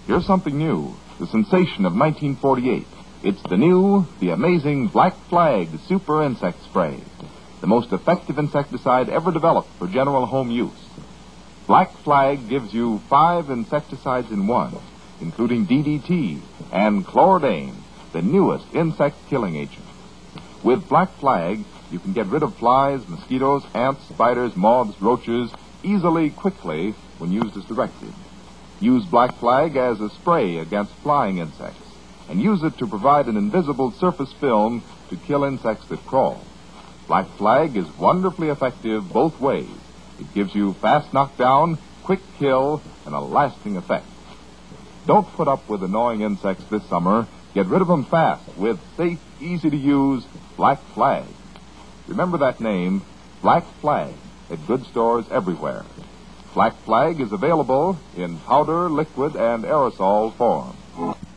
Here's something new, the sensation of 1948. It's the amazing Black Flag Super Insect Spray, the most effective insecticide ever developed for general home use. Black Flag gives you 5 insecticides in one, including DDT and Chlordane, the newest insect killing agent. With Black Flag, you can get rid of flies, mosquitoes, ants, spiders, moths, roaches easily, quickly, when used as directed. Use Black Flag as a spray against flying insects, and use it to provide an invisible surface film to kill insects that crawl. Black Flag is wonderfully effective both ways. It gives you fast knockdown, quick kill, and a lasting effect. Don't put up with annoying insects this summer. Get rid of them fast with safe, easy-to-use Black Flag. Remember that name, Black Flag, at good stores everywhere. Black Flag is available in powder, liquid, and aerosol form.